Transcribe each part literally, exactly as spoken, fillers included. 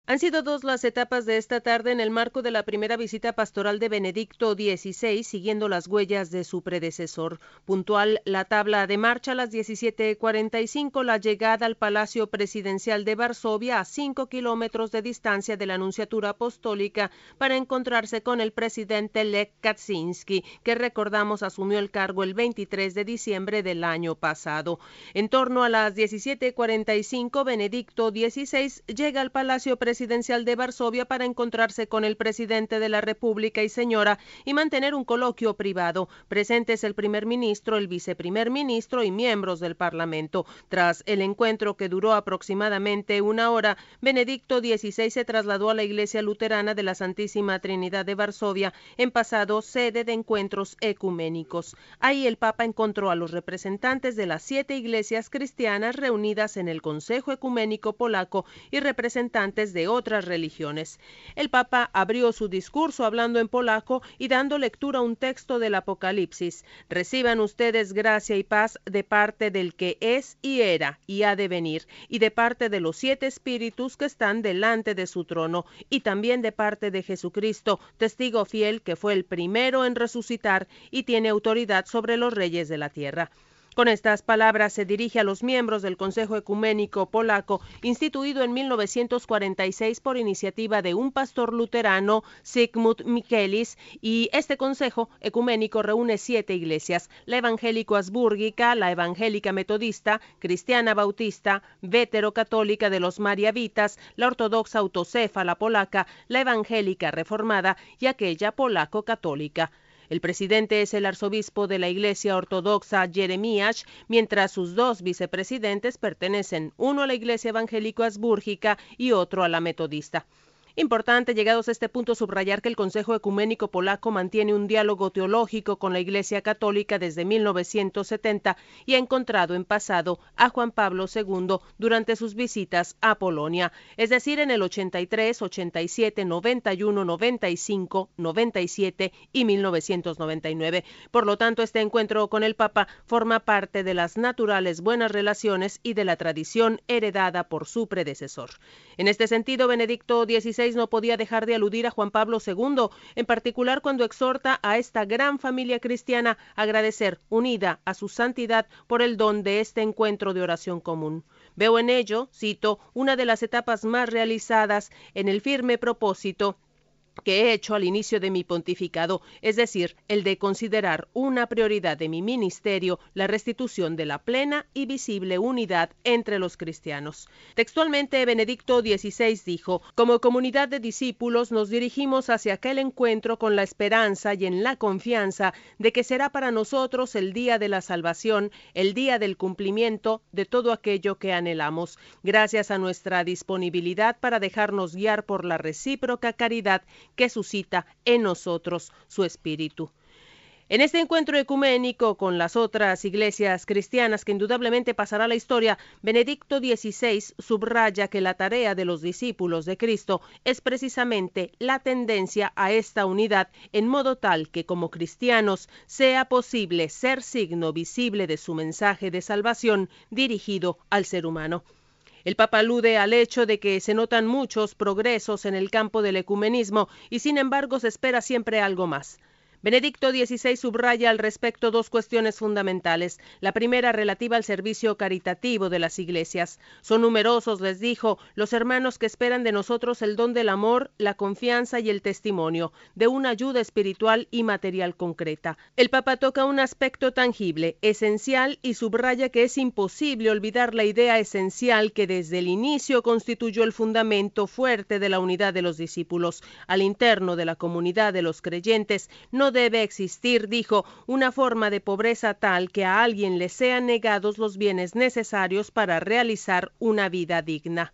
Han sido dos las etapas de esta tarde en el marco de la primera visita pastoral de Benedicto dieciséis, siguiendo las huellas de su predecesor. Puntual la tabla de marcha a las diecisiete cuarenta y cinco, la llegada al Palacio Presidencial de Varsovia, a cinco kilómetros de distancia de la Nunciatura Apostólica, para encontrarse con el presidente Lech Kaczynski, que recordamos asumió el cargo el veintitrés de diciembre del año pasado. En torno a las diecisiete cuarenta y cinco, Benedicto dieciséis llega al Palacio Presidencial Presidencial de Varsovia para encontrarse con el presidente de la República y señora y mantener un coloquio privado. Presentes el primer ministro, el viceprimer ministro y miembros del Parlamento. Tras el encuentro, que duró aproximadamente una hora, Benedicto dieciséis se trasladó a la Iglesia Luterana de la Santísima Trinidad de Varsovia, en pasado sede de encuentros ecuménicos. Ahí el Papa encontró a los representantes de las siete iglesias cristianas reunidas en el Consejo Ecuménico Polaco y representantes de otras religiones. El Papa abrió su discurso hablando en polaco y dando lectura a un texto del Apocalipsis. Reciban ustedes gracia y paz de parte del que es y era y ha de venir, y de parte de los siete espíritus que están delante de su trono, y también de parte de Jesucristo, testigo fiel, que fue el primero en resucitar y tiene autoridad sobre los reyes de la tierra. Con estas palabras se dirige a los miembros del Consejo Ecuménico Polaco, instituido en mil novecientos cuarenta y seis por iniciativa de un pastor luterano, Zygmunt Michelis, y este Consejo Ecuménico reúne siete iglesias: la evangélico-asbúrgica, la evangélica metodista, cristiana bautista, veterocatólica de los mariavitas, la ortodoxa autocéfala polaca, la evangélica reformada y aquella polaco-católica. El presidente es el arzobispo de la Iglesia Ortodoxa Jeremías, mientras sus dos vicepresidentes pertenecen, uno a la Iglesia Evangélico-Asbúrgica y otro a la Metodista. Importante, llegados a este punto, subrayar que el Consejo Ecuménico Polaco mantiene un diálogo teológico con la Iglesia Católica desde mil novecientos setenta y ha encontrado en pasado a Juan Pablo segundo durante sus visitas a Polonia, es decir, en el ochenta y tres, ochenta y siete, noventa y uno, noventa y cinco, noventa y siete y mil novecientos noventa y nueve. Por lo tanto, este encuentro con el Papa forma parte de las naturales buenas relaciones y de la tradición heredada por su predecesor. En este sentido, Benedicto dieciséis no podía dejar de aludir a Juan Pablo segundo, en particular cuando exhorta a esta gran familia cristiana a agradecer, unida a su santidad, por el don de este encuentro de oración común. Veo en ello, cito, una de las etapas más realizadas en el firme propósito que he hecho al inicio de mi pontificado, es decir, el de considerar una prioridad de mi ministerio la restitución de la plena y visible unidad entre los cristianos. Textualmente, Benedicto dieciséis dijo: como comunidad de discípulos nos dirigimos hacia aquel encuentro con la esperanza y en la confianza de que será para nosotros el día de la salvación, el día del cumplimiento de todo aquello que anhelamos, gracias a nuestra disponibilidad para dejarnos guiar por la recíproca caridad que suscita en nosotros su espíritu. En este encuentro ecuménico con las otras iglesias cristianas, que indudablemente pasará a la historia, Benedicto dieciséis subraya que la tarea de los discípulos de Cristo es precisamente la tendencia a esta unidad, en modo tal que como cristianos sea posible ser signo visible de su mensaje de salvación dirigido al ser humano. El Papa alude al hecho de que se notan muchos progresos en el campo del ecumenismo y sin embargo se espera siempre algo más. Benedicto dieciséis subraya al respecto dos cuestiones fundamentales. La primera, relativa al servicio caritativo de las iglesias. Son numerosos, les dijo, los hermanos que esperan de nosotros el don del amor, la confianza y el testimonio, de una ayuda espiritual y material concreta. El Papa toca un aspecto tangible, esencial, y subraya que es imposible olvidar la idea esencial que desde el inicio constituyó el fundamento fuerte de la unidad de los discípulos. Al interno de la comunidad de los creyentes no debe existir, dijo, una forma de pobreza tal que a alguien le sean negados los bienes necesarios para realizar una vida digna.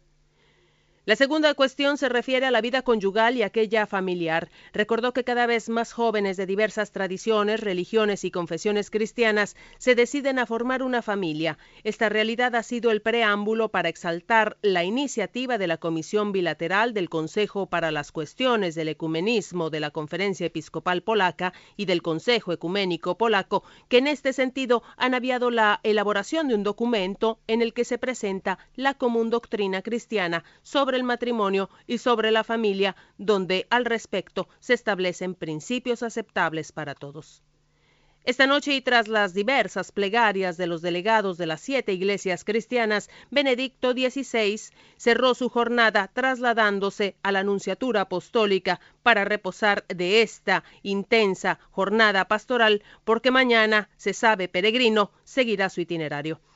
La segunda cuestión se refiere a la vida conyugal y aquella familiar. Recordó que cada vez más jóvenes de diversas tradiciones, religiones y confesiones cristianas se deciden a formar una familia. Esta realidad ha sido el preámbulo para exaltar la iniciativa de la Comisión Bilateral del Consejo para las Cuestiones del Ecumenismo de la Conferencia Episcopal Polaca y del Consejo Ecuménico Polaco, que en este sentido han aviado la elaboración de un documento en el que se presenta la común doctrina cristiana sobre sobre el matrimonio y sobre la familia, donde al respecto se establecen principios aceptables para todos. Esta noche, y tras las diversas plegarias de los delegados de las siete iglesias cristianas, Benedicto dieciséis cerró su jornada trasladándose a la Nunciatura Apostólica para reposar de esta intensa jornada pastoral, porque mañana, se sabe peregrino, seguirá su itinerario.